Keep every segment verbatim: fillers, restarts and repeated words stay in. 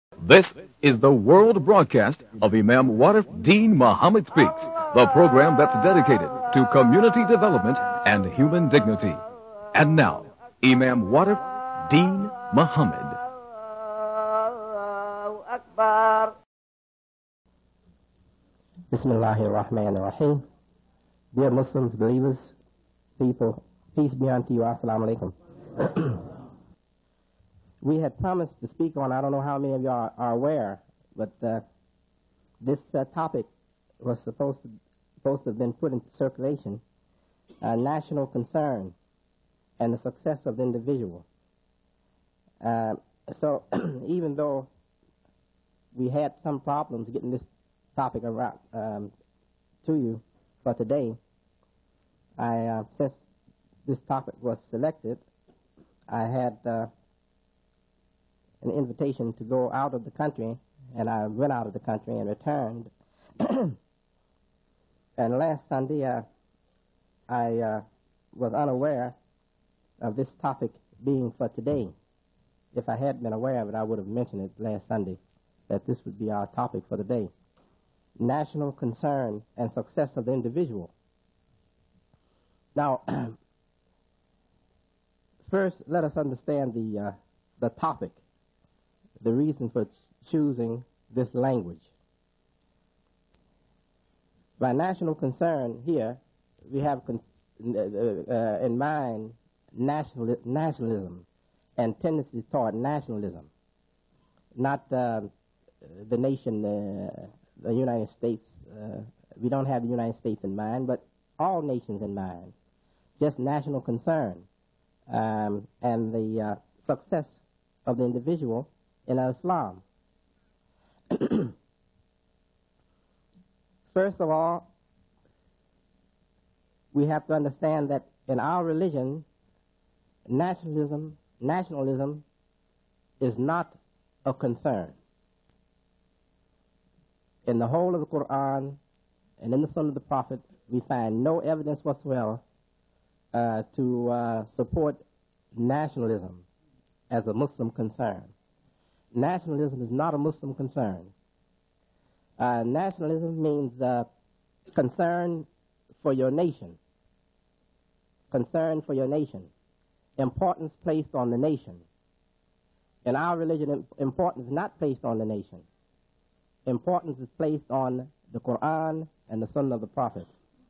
This is the world broadcast of Imam Warif Deen Muhammad Speaks, the program that's dedicated to community development and human dignity. And now, Imam Warif Deen Muhammad. Bismillahir Rahmanir Rahim. Dear Muslims, believers, people, peace be unto you. Assalamu alaikum. We had promised to speak on, I don't know how many of you are, are aware, but uh, this uh, topic was supposed to, supposed to have been put into circulation, uh, national concern and the success of the individual. Uh, so even though we had some problems getting this topic around um, to you for today, I uh, since this topic was selected, I had uh, an invitation to go out of the country, and I went out of the country and returned. And last Sunday, uh, I uh, was unaware of this topic being for today. If I had been aware of it, I would have mentioned it last Sunday, that this would be our topic for the day. National concern and success of the individual. Now, first, let us understand the uh, the topic, the reason for choosing this language. By national concern here, we have con- uh, uh, in mind national- nationalism and tendencies toward nationalism, not uh, the nation, uh, the United States. Uh, we don't have the United States in mind, but all nations in mind, just national concern um, and the uh, success of the individual in Islam. First of all, we have to understand that in our religion, nationalism, nationalism is not a concern. In the whole of the Quran and in the Sunnah of the Prophet, we find no evidence whatsoever uh, to uh, support nationalism as a Muslim concern. Nationalism is not a Muslim concern. Uh, nationalism means uh, concern for your nation. Concern for your nation. Importance placed on the nation. In our religion, importance is not placed on the nation. Importance is placed on the Quran and the Sunnah of the Prophet.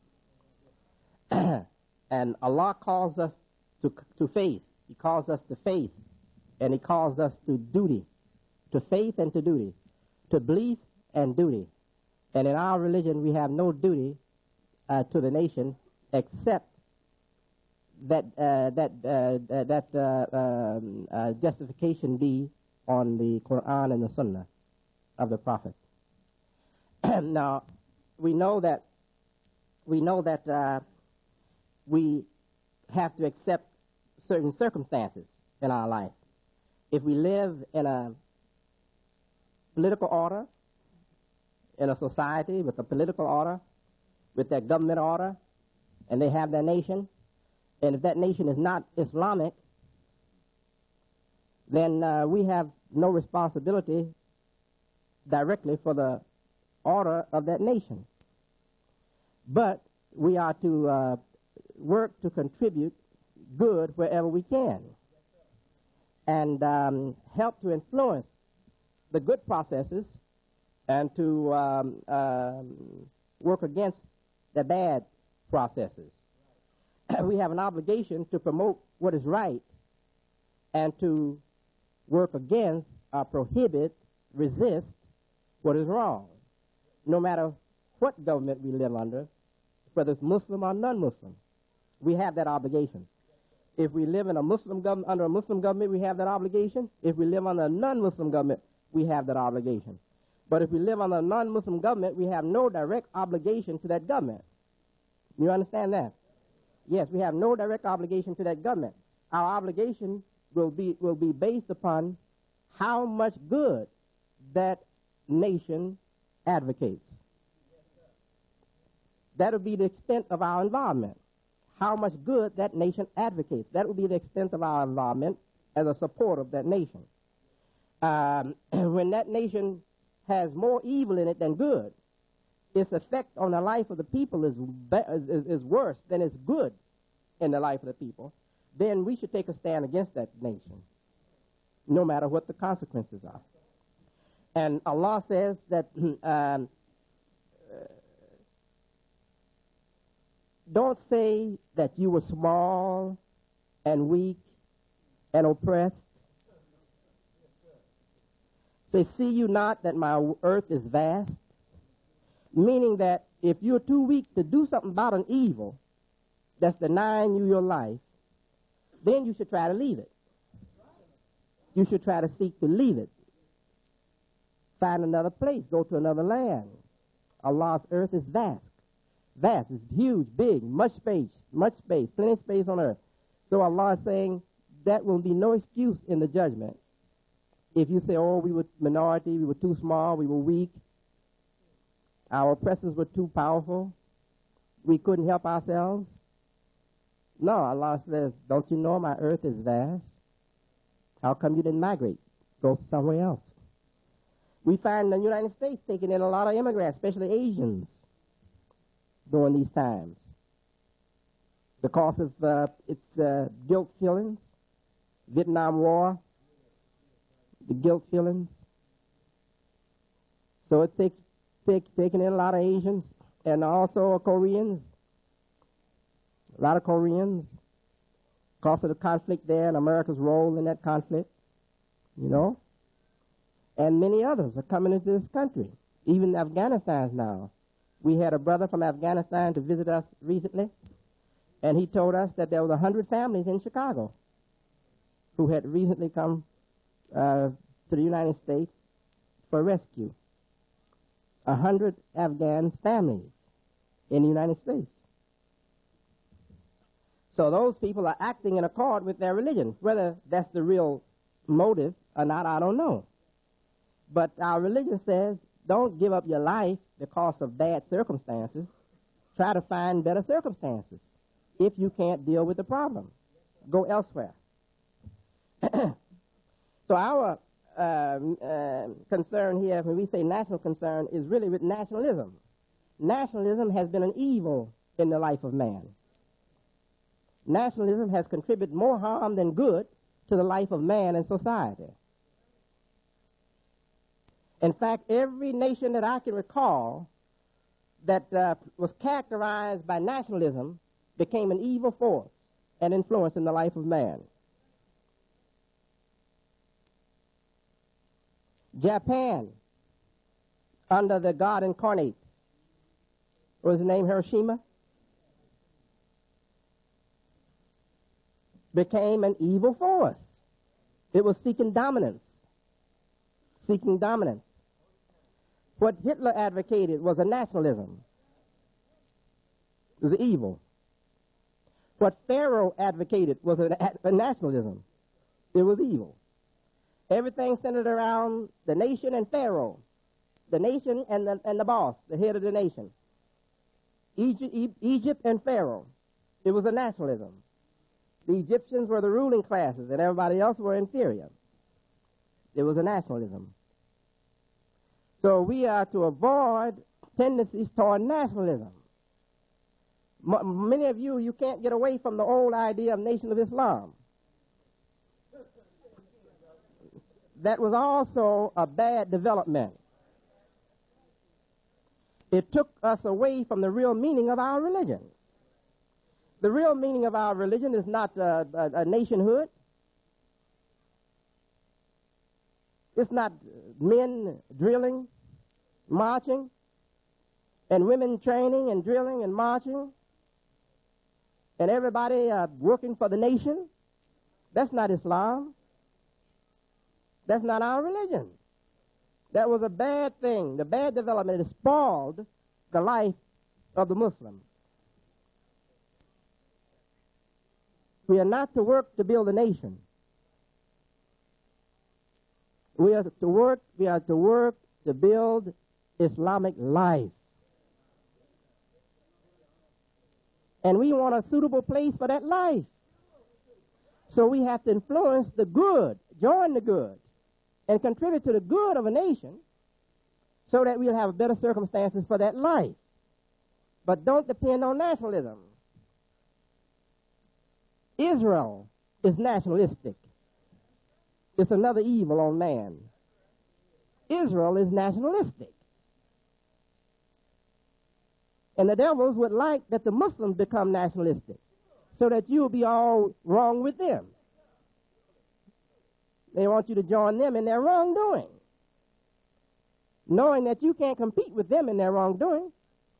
And Allah calls us to, to faith. He calls us to faith. And He calls us to duty. To faith and to duty. To belief and duty. And in our religion, we have no duty uh, to the nation except that uh, that uh, that uh, um, uh, justification be on the Quran and the Sunnah of the Prophet. Now, we know that we know that uh, we have to accept certain circumstances in our life. If we live in a political order, in a society with a political order, with their government order, and they have their nation, and if that nation is not Islamic, then uh, we have no responsibility directly for the order of that nation. But we are to uh, work to contribute good wherever we can, and um, help to influence the good processes and to um, um, work against the bad processes. We have an obligation to promote what is right and to work against, uh, prohibit, resist what is wrong, no matter what government we live under, whether it's Muslim or non-Muslim. We have that obligation. If we live in a Muslim government, under a Muslim government, we have that obligation. If we live under a non-Muslim government, we have that obligation. But if we live under a non-Muslim government, we have no direct obligation to that government. You understand that? Yes, we have no direct obligation to that government. Our obligation will be will be based upon how much good that nation advocates. That will be the extent of our involvement. How much good that nation advocates. That will be the extent of our involvement as a supporter of that nation. um, when that nation has more evil in it than good, its effect on the life of the people is, be- is, is worse than it's good in the life of the people, then we should take a stand against that nation, no matter what the consequences are. And Allah says that um, uh, don't say that you were small and weak and oppressed. Say, see you not that my earth is vast? Meaning that if you're too weak to do something about an evil that's denying you your life, then you should try to leave it. You should try to seek to leave it. Find another place. Go to another land. Allah's earth is vast. Vast. It's huge, big, much space, much space, plenty of space on earth. So Allah is saying that will be no excuse in the judgment. If you say, oh, we were minority, we were too small, we were weak, our oppressors were too powerful, we couldn't help ourselves. No, Allah says, don't you know my earth is vast? How come you didn't migrate? Go somewhere else. We find the United States taking in a lot of immigrants, especially Asians, during these times. Because of uh, its uh, guilt feelings, Vietnam War, the guilt feelings. So it's take, take, taking in a lot of Asians and also Koreans. A lot of Koreans. Because of the conflict there and America's role in that conflict, you know. And many others are coming into this country, even Afghanistan now. We had a brother from Afghanistan to visit us recently, and he told us that there was a hundred families in Chicago who had recently come uh, to the United States for rescue. A hundred Afghan families in the United States. So those people are acting in accord with their religion. Whether that's the real motive or not, I don't know. But our religion says, don't give up your life because of bad circumstances. Try to find better circumstances. If you can't deal with the problem, go elsewhere. So our uh, uh, concern here, when we say national concern, is really with nationalism. Nationalism has been an evil in the life of man. Nationalism has contributed more harm than good to the life of man and society. In fact, every nation that I can recall that uh, was characterized by nationalism became an evil force and influence in the life of man. Japan, under the God incarnate, what was his name, Hiroshima, became an evil force. It was seeking dominance. Seeking dominance. What Hitler advocated was a nationalism. It was evil. What Pharaoh advocated was a, a nationalism. It was evil. Everything centered around the nation and Pharaoh. The nation and the, and the boss, the head of the nation. Egypt, Egypt and Pharaoh. It was a nationalism. The Egyptians were the ruling classes and everybody else were inferior. It was a nationalism. So we are to avoid tendencies toward nationalism. M- many of you, you can't get away from the old idea of Nation of Islam. That was also a bad development. It took us away from the real meaning of our religion. The real meaning of our religion is not a, a, a nationhood. It's not men drilling, marching, and women training and drilling and marching, and everybody uh, working for the nation. That's not Islam. That's not our religion. That was a bad thing. The bad development has spoiled the life of the Muslim. We are not to work to build a nation. We are to work, we are to work to build Islamic life. And we want a suitable place for that life. So we have to influence the good, join the good and contribute to the good of a nation so that we'll have better circumstances for that life. But don't depend on nationalism. Israel is nationalistic. It's another evil on man. Israel is nationalistic. And the devils would like that the Muslims become nationalistic so that you'll be all wrong with them. They want you to join them in their wrongdoing, knowing that you can't compete with them in their wrongdoing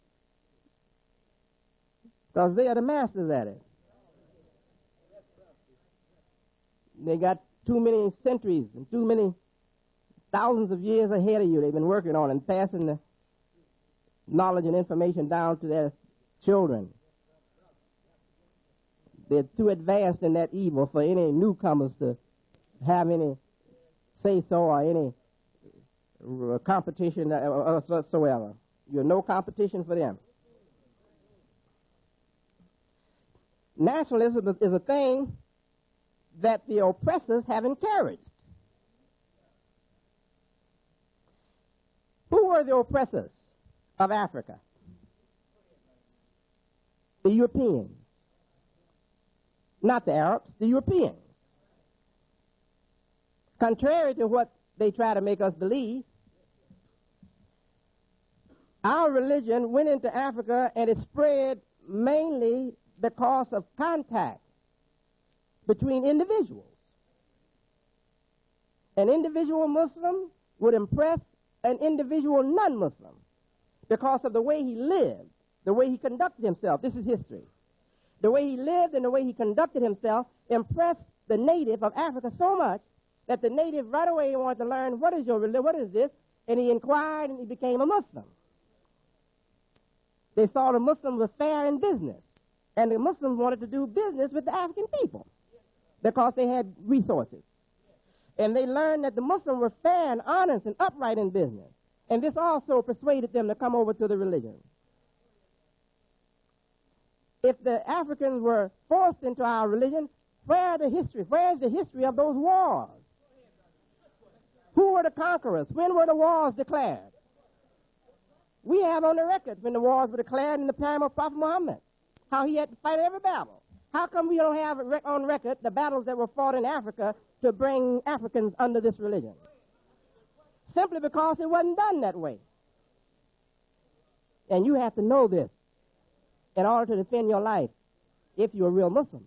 because they are the masters at it. They got too many centuries and too many thousands of years ahead of you they've been working on and passing the knowledge and information down to their children. They're too advanced in that evil for any newcomers to have any say-so or any uh, competition uh, whatsoever. You're no competition for them. Nationalism is a thing that the oppressors have encouraged. Who were the oppressors of Africa? The Europeans. Not the Arabs, the Europeans. Contrary to what they try to make us believe, our religion went into Africa and it spread mainly because of contact between individuals. An individual Muslim would impress an individual non-Muslim because of the way he lived, the way he conducted himself. This is history. The way he lived and the way he conducted himself impressed the native of Africa so much that the native right away wanted to learn, what is your religion, what is this? And he inquired and he became a Muslim. They saw the Muslims were fair in business, and the Muslims wanted to do business with the African people because they had resources. And they learned that the Muslims were fair and honest and upright in business. And this also persuaded them to come over to the religion. If the Africans were forced into our religion, where are the history? Where is the history of those wars? Who were the conquerors? When were the wars declared? We have on the record when the wars were declared in the time of Prophet Muhammad, how he had to fight every battle. How come we don't have on record the battles that were fought in Africa to bring Africans under this religion? Simply because it wasn't done that way. And you have to know this in order to defend your life if you're a real Muslim.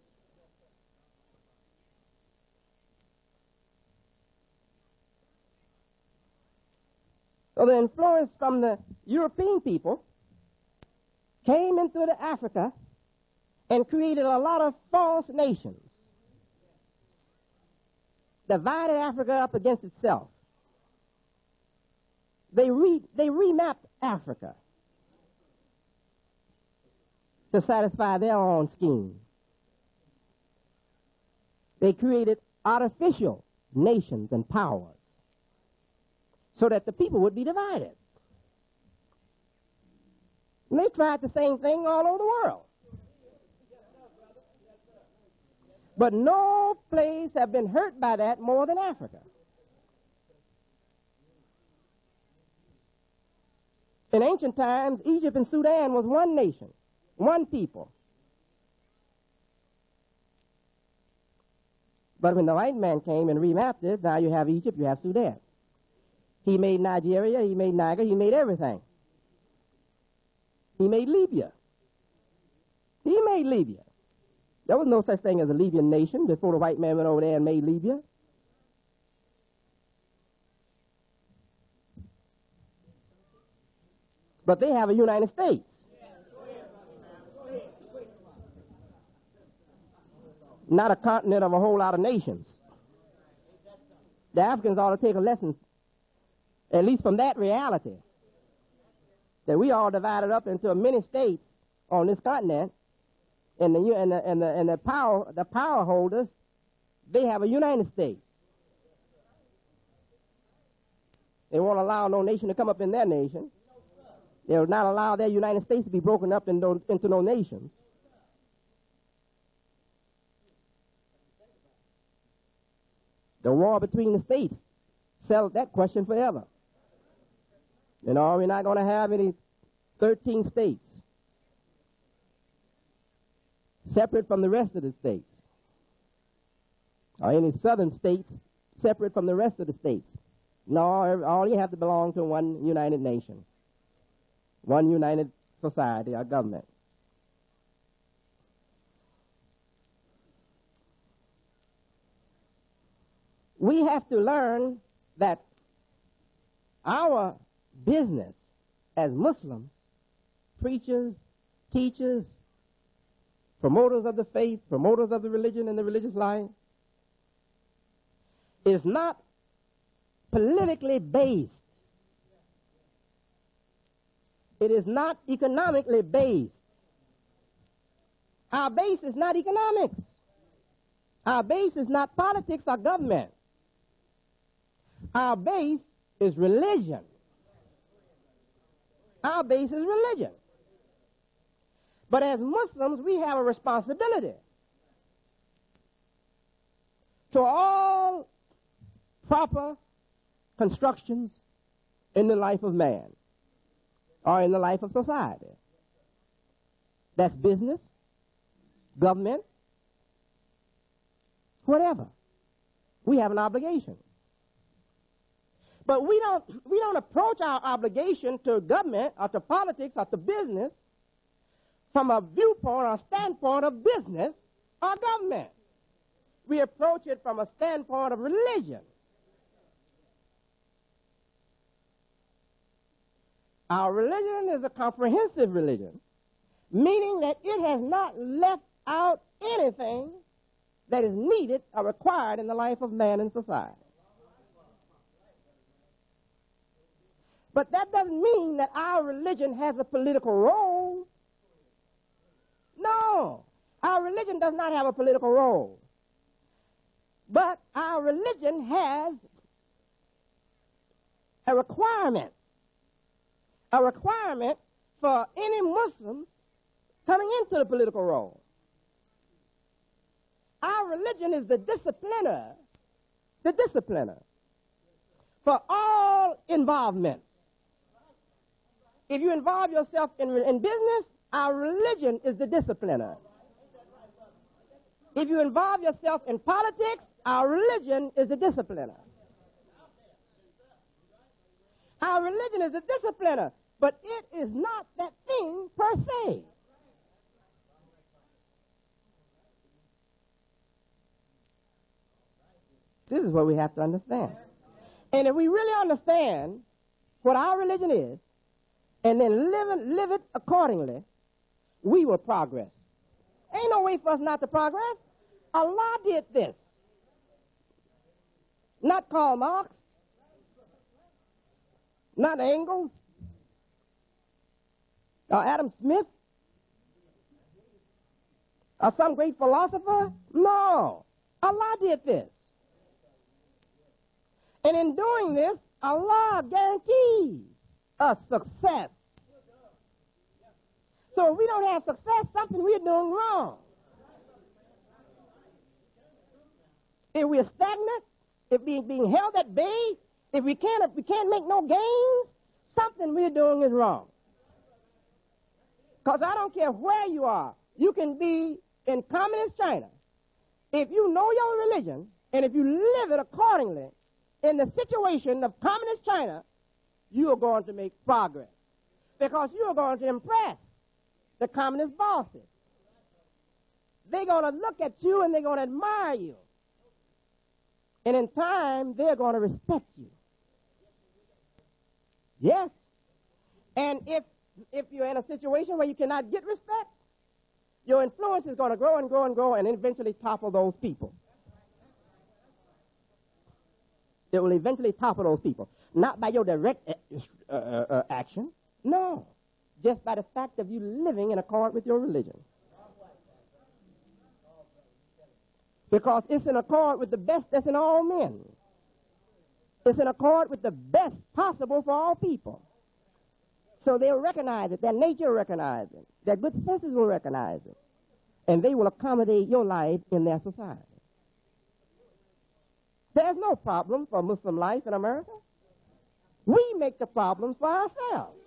So the influence from the European people came into the Africa and created a lot of false nations, divided Africa up against itself. They re, they remapped Africa to satisfy their own scheme. They created artificial nations and powers so that the people would be divided. And they tried the same thing all over the world. But no place has been hurt by that more than Africa. In ancient times, Egypt and Sudan was one nation, one people. But when the white man came and remapped it, now you have Egypt, you have Sudan. He made Nigeria, he made Niger, he made everything. He made Libya. He made Libya. There was no such thing as a Libyan nation before the white man went over there and made Libya. But they have a United States. Not a continent of a whole lot of nations. The Africans ought to take a lesson, at least from that reality, that we all divided up into many states on this continent, and the and the and the, and the power the power holders, they have a United States. They won't allow no nation to come up in their nation. They will not allow their United States to be broken up into, into no nations. The war between the states settled that question forever. You know, we're not going to have any thirteen states separate from the rest of the states, or any southern states separate from the rest of the states. No, all you have to belong to one united nation, one united society or government. We have to learn that our business as Muslims, preachers, teachers, promoters of the faith, promoters of the religion and the religious life, is not politically based. It is not economically based. Our base is not economics. Our base is not politics or government. Our base is religion. Our base is religion. But as Muslims, we have a responsibility to all proper constructions in the life of man or in the life of society. That's business, government, whatever. We have an obligation. But we don't, we don't approach our obligation to government or to politics or to business from a viewpoint or standpoint of business or government. We approach it from a standpoint of religion. Our religion is a comprehensive religion, meaning that it has not left out anything that is needed or required in the life of man and society. But that doesn't mean that our religion has a political role. No, our religion does not have a political role. But our religion has a requirement, a requirement for any Muslim coming into the political role. Our religion is the discipliner, the discipliner for all involvement. If you involve yourself in, in business, our religion is the discipliner. If you involve yourself in politics, our religion is the discipliner. Our religion is the discipliner, but it is not that thing per se. This is what we have to understand. And if we really understand what our religion is, and then live it, live it accordingly, we will progress. Ain't no way for us not to progress. Allah did this. Not Karl Marx, not Engels, or Adam Smith, or some great philosopher. No, Allah did this. And in doing this, Allah guarantees us success. So if we don't have success, something we're doing wrong. If we're stagnant, if we're being held at bay, if we can't, if we can't make no gains, something we're doing is wrong. Because I don't care where you are. You can be in communist China. If you know your religion, and if you live it accordingly, in the situation of communist China, you are going to make progress. Because you are going to impress the communist bosses. They're going to look at you and they're going to admire you. And in time, they're going to respect you. Yes. And if if you're in a situation where you cannot get respect, your influence is going to grow and grow and grow and eventually topple those people. It will eventually topple those people. Not by your direct uh, uh, uh, action. No. Just by the fact of you living in accord with your religion. Because it's in accord with the best that's in all men. It's in accord with the best possible for all people. So they'll recognize it. Their nature will recognize it. Their good senses will recognize it. And they will accommodate your life in their society. There's no problem for Muslim life in America. We make the problems for ourselves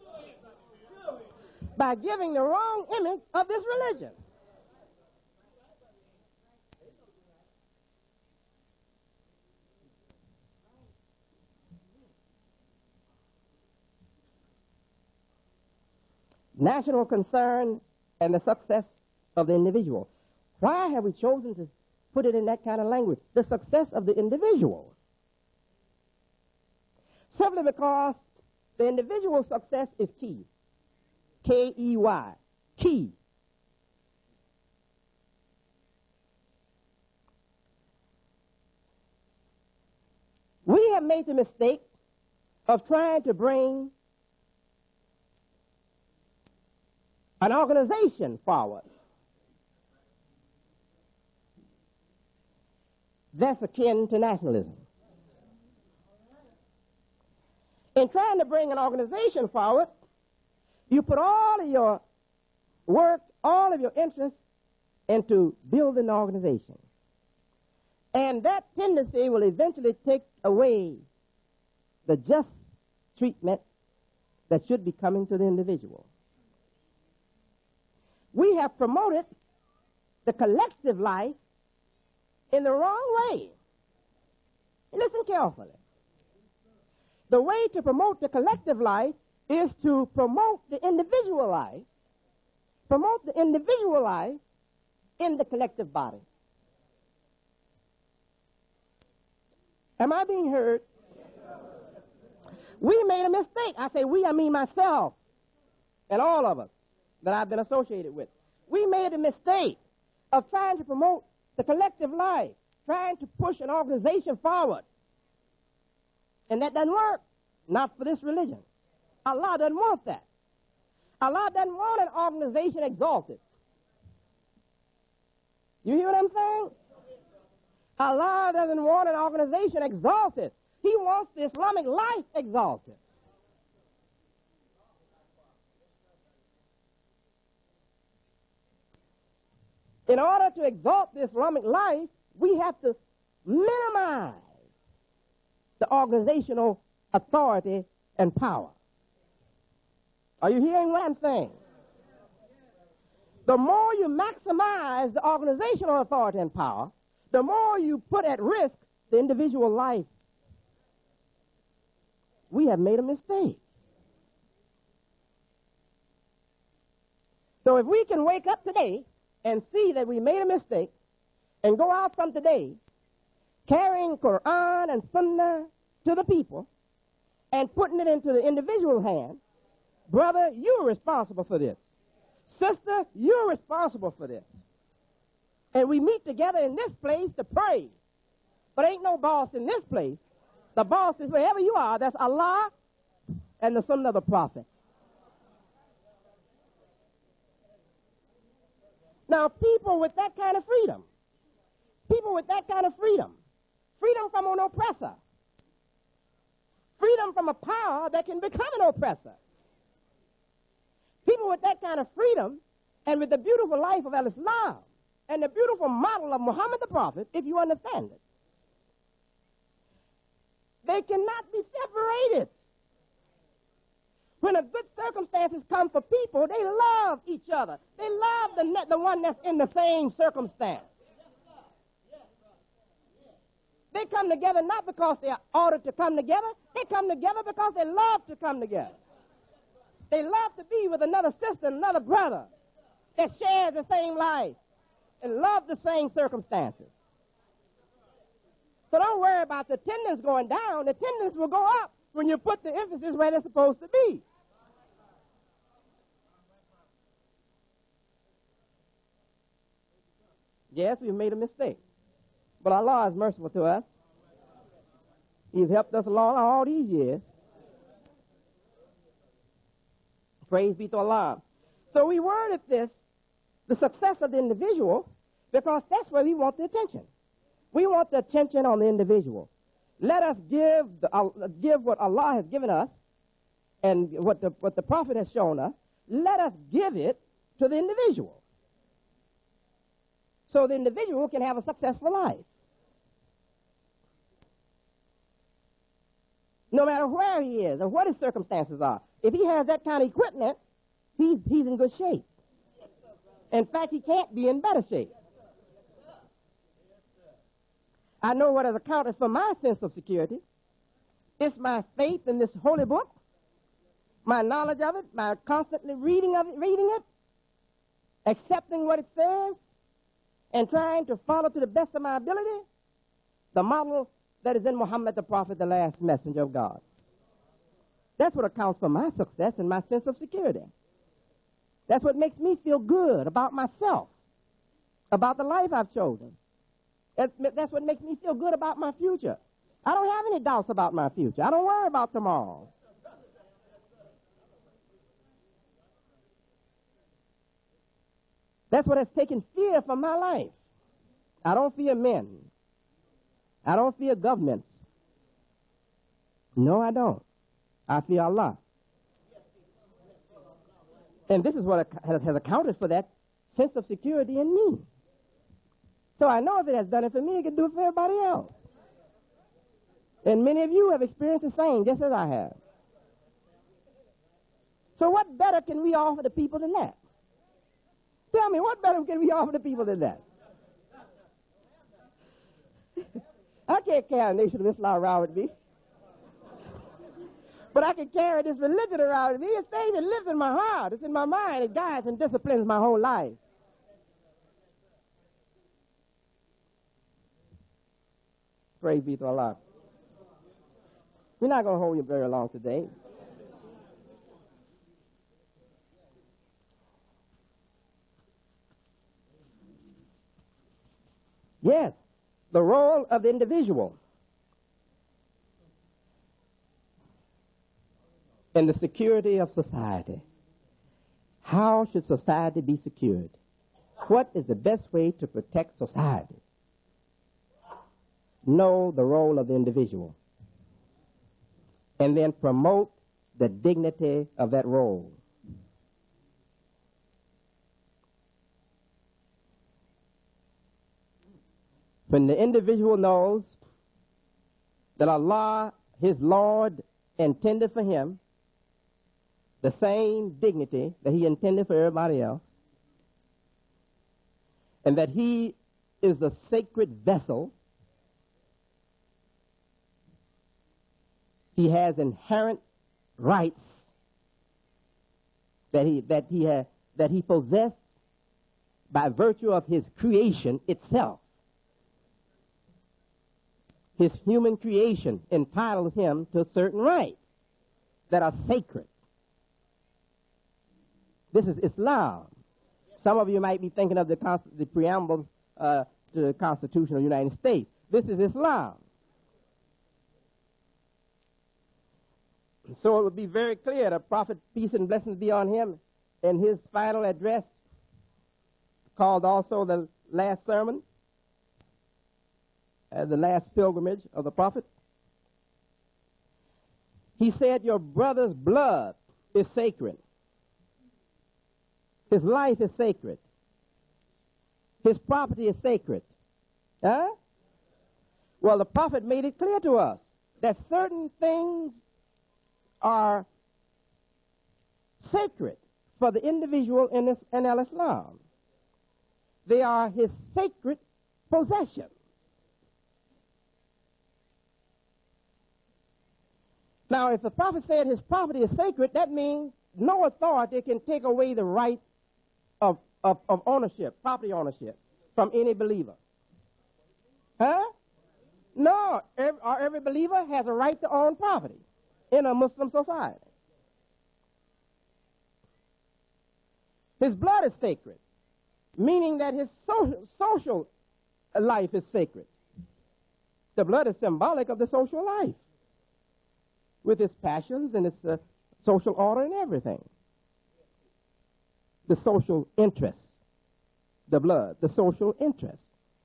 by giving the wrong image of this religion. National concern and the success of the individual. Why have we chosen to put it in that kind of language? The success of the individual. Simply because the individual success is key. K E Y. Key. We have made the mistake of trying to bring an organization forward that's akin to nationalism. In trying to bring an organization forward, you put all of your work, all of your interest into building an organization. And that tendency will eventually take away the just treatment that should be coming to the individual. We have promoted the collective life in the wrong way. Listen carefully. The way to promote the collective life is to promote the individual life, promote the individual life in the collective body. Am I being heard? We made a mistake. I say we, I mean myself and all of us that I've been associated with. We made a mistake of trying to promote the collective life, trying to push an organization forward. And that doesn't work. Not for this religion. Allah doesn't want that. Allah doesn't want an organization exalted. You hear what I'm saying? Allah doesn't want an organization exalted. He wants the Islamic life exalted. In order to exalt the Islamic life, we have to minimize the organizational authority and power. Are you hearing what I'm saying? The more you maximize the organizational authority and power, the more you put at risk the individual life. We have made a mistake. So if we can wake up today and see that we made a mistake and go out from today carrying Quran and Sunnah to the people and putting it into the individual hand, brother, you're responsible for this. Sister, you're responsible for this. And we meet together in this place to pray. But ain't no boss in this place. The boss is wherever you are. That's Allah and the Sunnah of the Prophet. Now, people with that kind of freedom, people with that kind of freedom, freedom from an oppressor, freedom from a power that can become an oppressor, people with that kind of freedom and with the beautiful life of Al-Islam and the beautiful model of Muhammad the Prophet, if you understand it, they cannot be separated. When a good circumstances come for people, they love each other. They love the, the one that's in the same circumstance. They come together not because they are ordered to come together. They come together because they love to come together. They love to be with another sister, another brother that shares the same life and love the same circumstances. So don't worry about the attendance going down. The attendance will go up when you put the emphasis where they're supposed to be. Yes, we've made a mistake. But Allah is merciful to us. He's helped us along all these years. Praise be to Allah. So we worded this, the success of the individual, because that's where we want the attention. We want the attention on the individual. Let us give the, uh, give what Allah has given us and what the, what the Prophet has shown us. Let us give it to the individual so the individual can have a successful life. no matter where he is or what his circumstances are. If he has that kind of equipment, he's, he's in good shape. In fact, he can't be in better shape. I know what has accounted for my sense of security. It's my faith in this holy book, my knowledge of it, my constantly reading of it, reading it, accepting what it says, and trying to follow to the best of my ability the model that is in Muhammad the Prophet, the last messenger of God. That's what accounts for my success and my sense of security. That's what makes me feel good about myself, about the life I've chosen. That's, that's what makes me feel good about my future. I don't have any doubts about my future. I don't worry about tomorrow. That's what has taken fear from my life. I don't fear men. I don't fear governments. No, I don't. I fear Allah. And this is what has accounted for that sense of security in me. So I know if it has done it for me, it can do it for everybody else. And many of you have experienced the same, just as I have. So what better can we offer the people than that? Tell me, what better can we offer the people than that? I can't carry a nation of Islam around with me. But I can carry this religion around with me. It's thing that lives in my heart. It's in my mind. It guides and disciplines my whole life. Praise be to Allah. We're not going to hold you very long today. Yes, the role of the individual in the security of society. How should society be secured? What is the best way to protect society? Know the role of the individual, and then promote the dignity of that role. When the individual knows that Allah, his Lord, intended for him the same dignity that he intended for everybody else, and that he is a sacred vessel, he has inherent rights that he that he has that he possessed by virtue of his creation itself. His human creation entitles him to certain rights that are sacred. This is Islam. Some of you might be thinking of the, the preamble uh, to the Constitution of the United States. This is Islam. So it would be very clear that Prophet, peace and blessings be on him, in his final address, called also the last sermon, uh, the last pilgrimage of the Prophet, he said, your brother's blood is sacred. His life is sacred. His property is sacred. Huh? Well, the Prophet made it clear to us that certain things are sacred for the individual in, this, in al-Islam. They are his sacred possession. Now, if the Prophet said his property is sacred, that means no authority can take away the right of, of, of ownership, property ownership, from any believer. Huh? No, every, every believer has a right to own property in a Muslim society. His blood is sacred, meaning that his social, social life is sacred. The blood is symbolic of the social life, with its passions and its uh, social order and everything. The social interest, the blood, the social interest.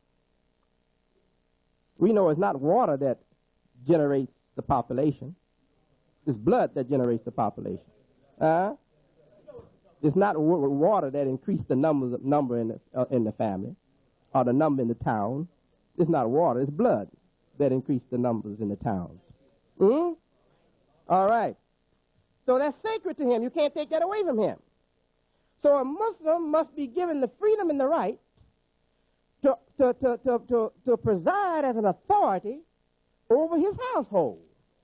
We know it's not water that generates the population. It's blood that generates the population. Uh, it's not w- water that increased the number, number in, the, uh, in the family or the number in the town. It's not water, it's blood that increased the numbers in the towns. Hmm? All right. So that's sacred to him. You can't take that away from him. So a Muslim must be given the freedom and the right to, to, to, to, to, to preside as an authority over his household.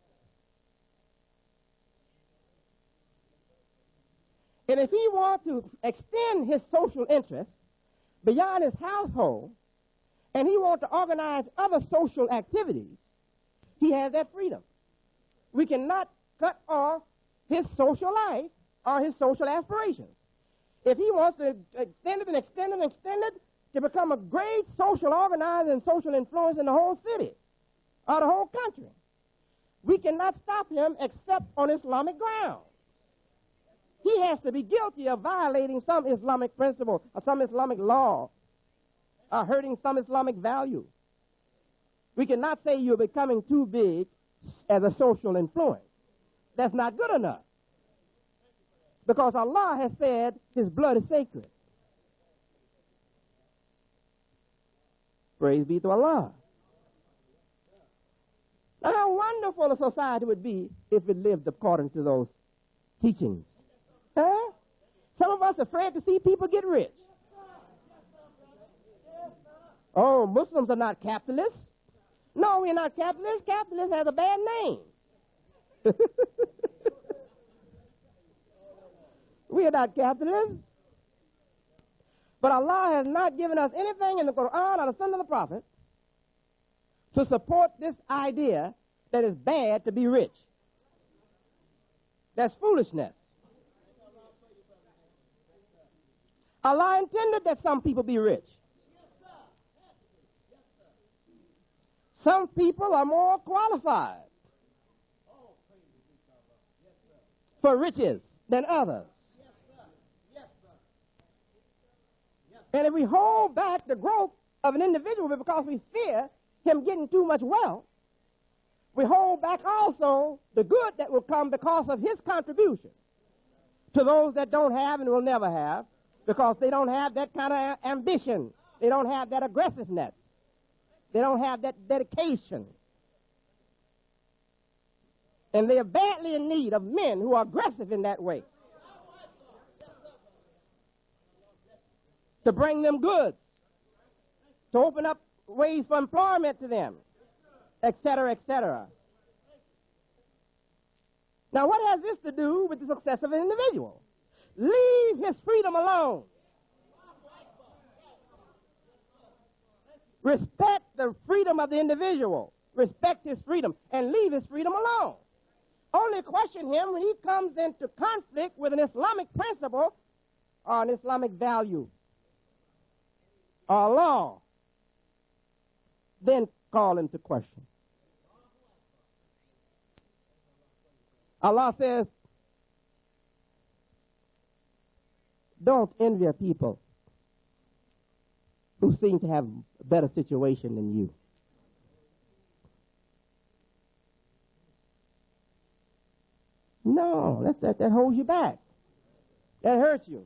And if he wants to extend his social interests beyond his household, and he wants to organize other social activities, he has that freedom. We cannot cut off his social life or his social aspirations. If he wants to extend it and extend it and extend it to become a great social organizer and social influence in the whole city or the whole country, we cannot stop him except on Islamic grounds. He has to be guilty of violating some Islamic principle or some Islamic law or hurting some Islamic value. We cannot say you're becoming too big as a social influence. That's not good enough. Because Allah has said his blood is sacred. Praise be to Allah. Now, how wonderful a society would be if it lived according to those teachings. Huh? Some of us are afraid to see people get rich. Oh, Muslims are not capitalists. No, we're not capitalists. Capitalist has a bad name. We are not capitalists. But Allah has not given us anything in the Quran or the Sunnah of the Prophet to support this idea that it's bad to be rich. That's foolishness. Allah intended that some people be rich. Some people are more qualified for riches than others. And if we hold back the growth of an individual because we fear him getting too much wealth, we hold back also the good that will come because of his contribution to those that don't have and will never have, because they don't have that kind of ambition. They don't have that aggressiveness. They don't have that dedication. And they are badly in need of men who are aggressive in that way, to bring them goods, to open up ways for employment to them, et cetera, et cetera. Now, what has this to do with the success of an individual? Leave his freedom alone. Respect the freedom of the individual. Respect his freedom and leave his freedom alone. Only question him when he comes into conflict with an Islamic principle or an Islamic value or law. Then call him to question. Allah says, don't envy a people who seem to have a better situation than you. No, that, that, that holds you back. That hurts you.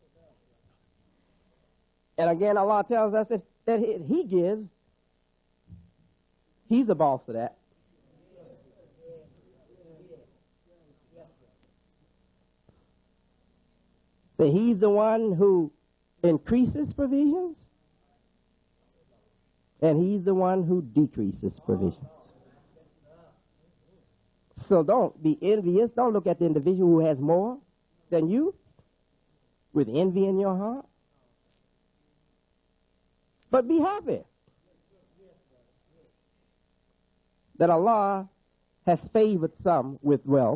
And again, Allah tells us that, that he, he gives. He's the boss of that. That he's the one who increases provisions, and he's the one who decreases provisions. So don't be envious. Don't look at the individual who has more than you with envy in your heart. But be happy that Allah has favored some with wealth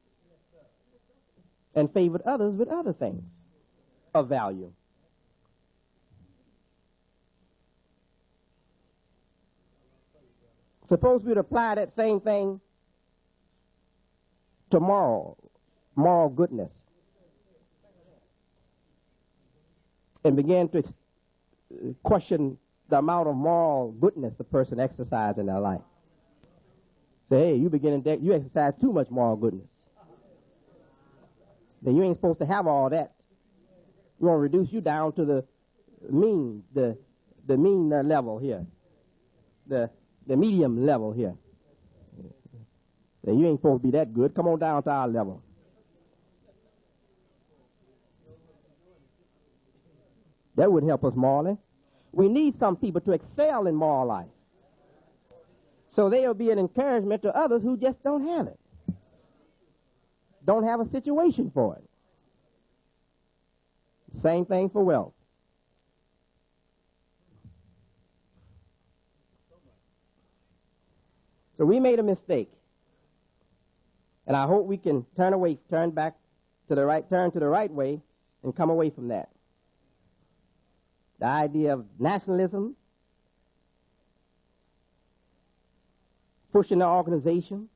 and favored others with other things of value. Suppose we'd apply that same thing to moral, moral goodness, and begin to question the amount of moral goodness the person exercises in their life. Say, hey, you beginning to, you exercise too much moral goodness. Then you ain't supposed to have all that. We're going to reduce you down to the mean, the the mean level here, the the medium level here. Say, you ain't supposed to be that good. Come on down to our level. That would help us morally. We need some people to excel in moral life, so they'll be an encouragement to others who just don't have it, don't have a situation for it. Same thing for wealth. So we made a mistake, and I hope we can turn away, turn back to the right, turn to the right way, and come away from that. The idea of nationalism, pushing the organization,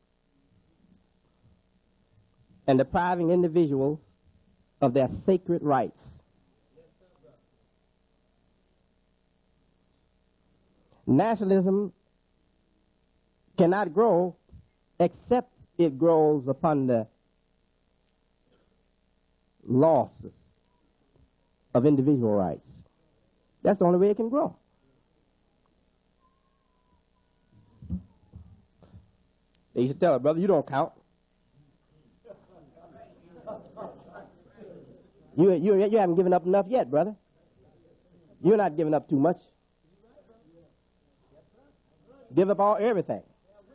and depriving individuals of their sacred rights. Nationalism cannot grow except it grows upon the losses of individual rights. That's the only way it can grow. They used to tell her, brother, you don't count. You, you, you haven't given up enough yet, brother. You're not giving up too much. Give up all everything.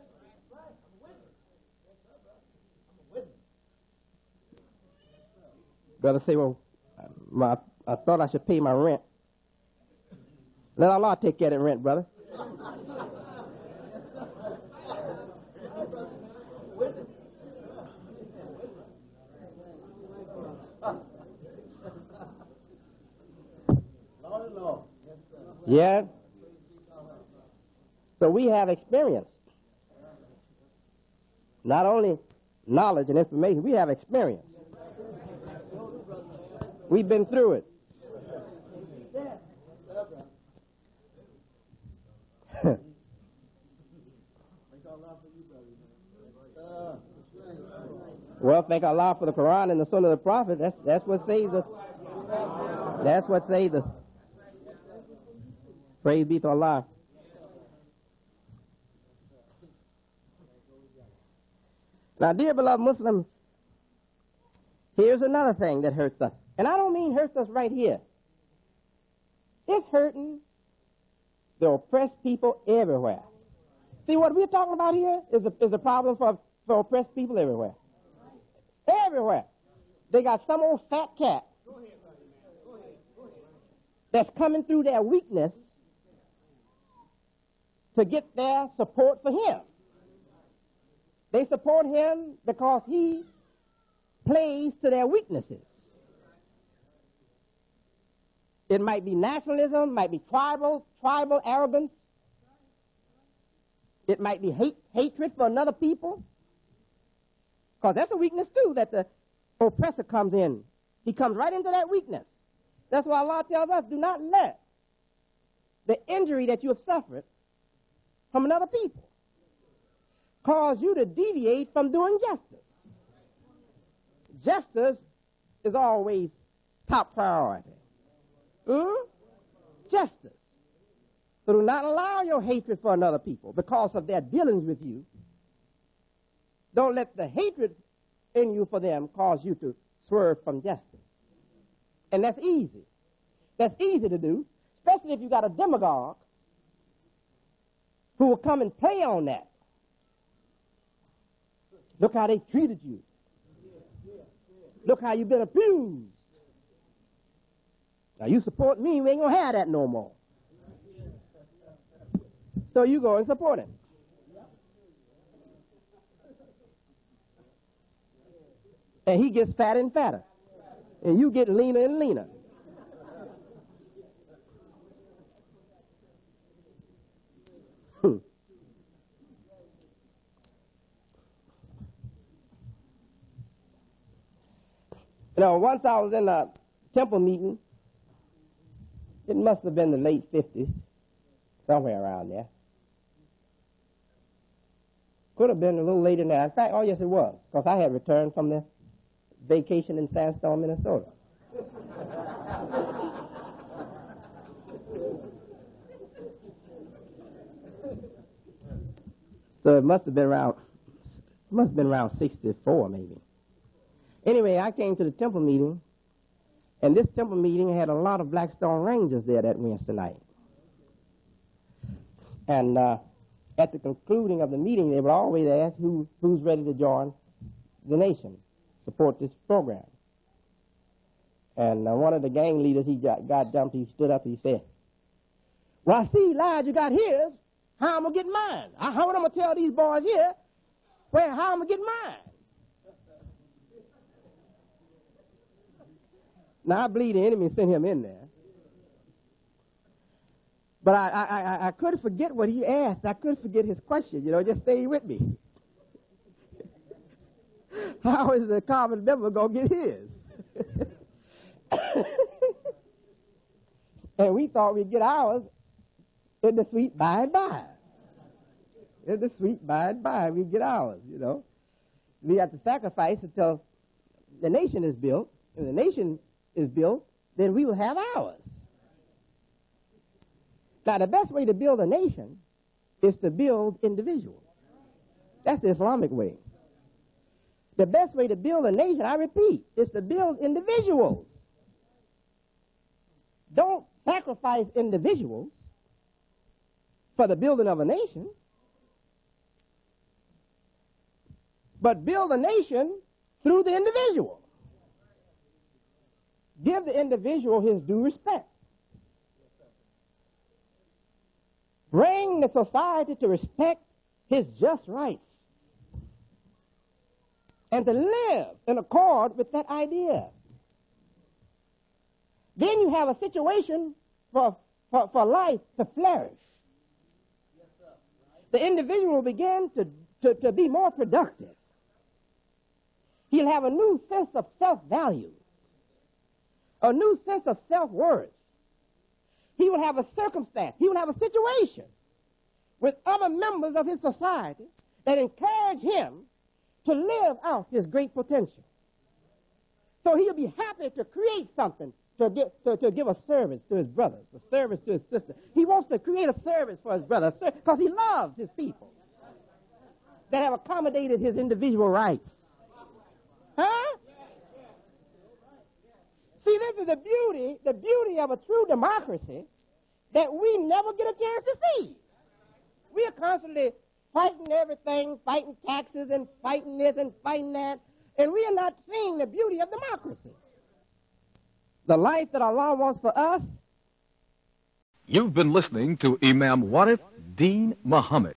Brother say, well, my, I thought I should pay my rent. Let Allah take care of that rent, brother. Yeah. So we have experience. Not only knowledge and information, we have experience. We've been through it. Well, thank Allah for the Quran and the Sunnah of the Prophet. That's, that's what saves us. That's what saves us. Praise be to Allah. Now, dear beloved Muslims, here's another thing that hurts us. And I don't mean hurts us right here. It's hurting the oppressed people everywhere. See, what we're talking about here is a, is a problem for, for oppressed people everywhere. Everywhere. They got some old fat cat that's coming through their weakness to get their support for him. They support him because he plays to their weaknesses. It might be nationalism, might be tribal, tribal arrogance. It might be hate, hatred for another people. Because that's a weakness too, that the oppressor comes in. He comes right into that weakness. That's why Allah tells us, do not let the injury that you have suffered from another people cause you to deviate from doing justice. Justice is always top priority. Hmm? Justice. So do not allow your hatred for another people because of their dealings with you. Don't let the hatred in you for them cause you to swerve from justice. And that's easy. That's easy to do, especially if you got a demagogue who will come and play on that. Look how they treated you. Look how you've been abused. Now, you support me, we ain't going to have that no more. So you go and support him. And he gets fatter and fatter. And you get leaner and leaner. Hmm. You know, once I was in a temple meeting. It must have been the late fifties, somewhere around there. Could have been a little later than that. In fact, oh yes, it was, because I had returned from the vacation in Sandstone, Minnesota. So it must have been around Must have been around sixty-four, maybe. Anyway, I came to the temple meeting, and this temple meeting had a lot of Blackstone Rangers there that Wednesday night. And uh, at the concluding of the meeting, they would always ask who, who's ready to join the nation, support this program. And uh, one of the gang leaders, he got, got dumped, he stood up, he said, well, I see Elijah got his, how am I going to get mine? I, how am I going to tell these boys here, well, how am I going to get mine? Now, I believe the enemy sent him in there. But I, I, I, I couldn't forget what he asked. I couldn't forget his question. You know, just stay with me. How is the common member going to get his? And we thought we'd get ours in the sweet by and by. In the sweet by and by, we'd get ours, you know. We have to sacrifice until the nation is built. And the nation is built, then we will have ours. Now, the best way to build a nation is to build individuals. That's the Islamic way. The best way to build a nation, I repeat, is to build individuals. Don't sacrifice individuals for the building of a nation, but build a nation through the individual. Give the individual his due respect. Bring the society to respect his just rights and to live in accord with that idea. Then you have a situation for, for, for life to flourish. The individual will begin to, to, to be more productive. He'll have a new sense of self-value, a new sense of self-worth. He will have a circumstance, he will have a situation with other members of his society that encourage him to live out his great potential. So he'll be happy to create something to, get, to, to give a service to his brothers, a service to his sister. He wants to create a service for his brother because he loves his people that have accommodated his individual rights. Huh? See, this is the beauty, the beauty of a true democracy that we never get a chance to see. We are constantly fighting everything, fighting taxes and fighting this and fighting that, and we are not seeing the beauty of democracy. The life that Allah wants for us. You've been listening to Imam Warif Deen Muhammad.